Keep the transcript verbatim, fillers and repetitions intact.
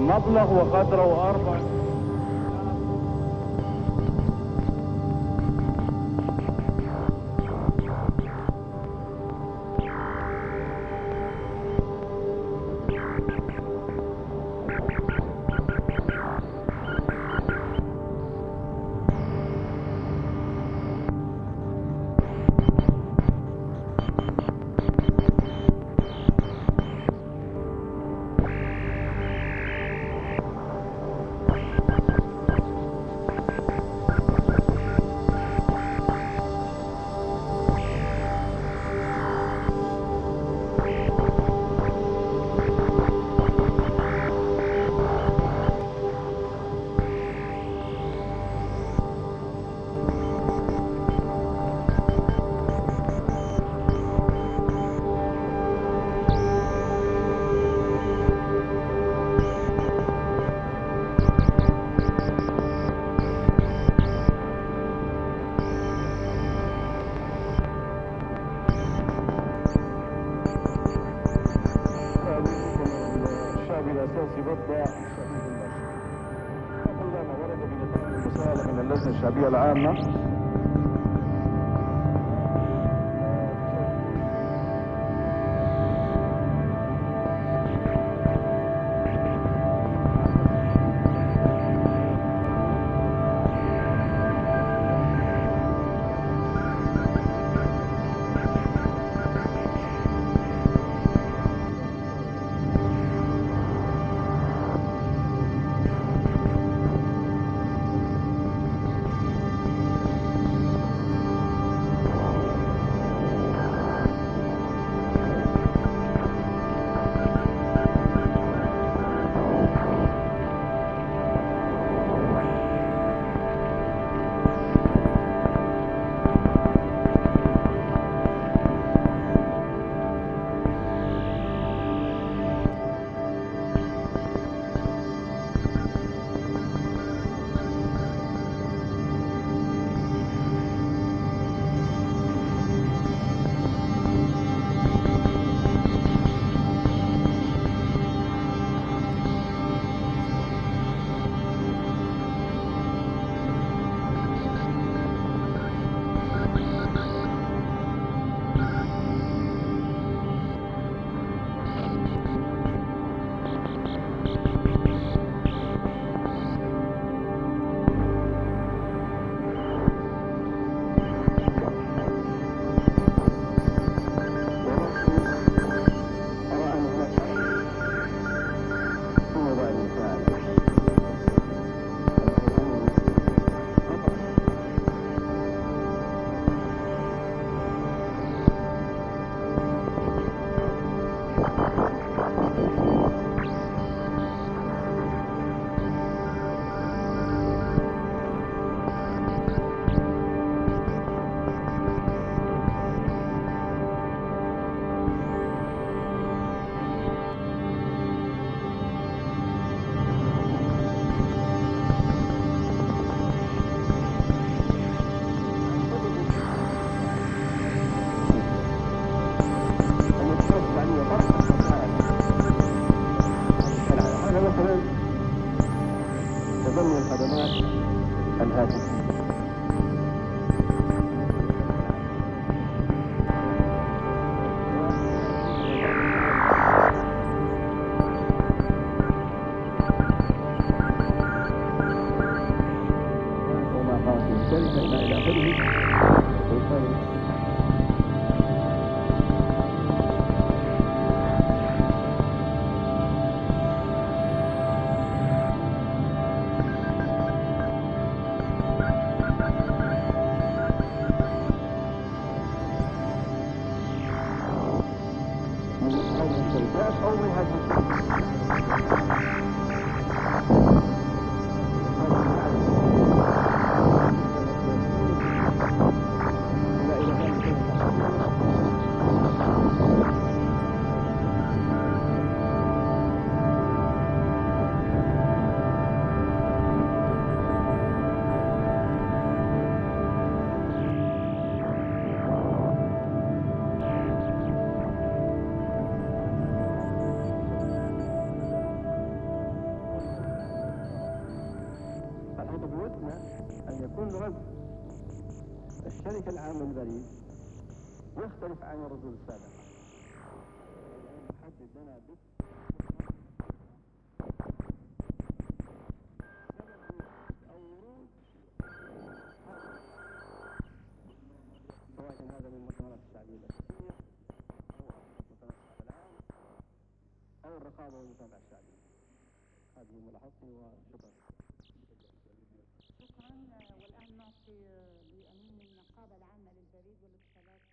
المبلغ وقدره أربع. الأساسي ضد كل ما ورد بنطاق المساءلة من اللجنة الشعبية العامة. تضمن الخدمات الهاتفية. وما قامت الشركة إلى آخره. يكون رد الشركة العامة للبريد يختلف عن الردود السابقة. نحدد لنا بس أو ورود سواء كان هذا من المؤتمرات الشعبية الأساسية أو مؤتمر الشعب العام أو الرقابة والمتابعة الشعبية. هذه ملاحظتي وشكرا. شكرا. والآن نعطي لأمين النقابة العامة للبريد والاتصالات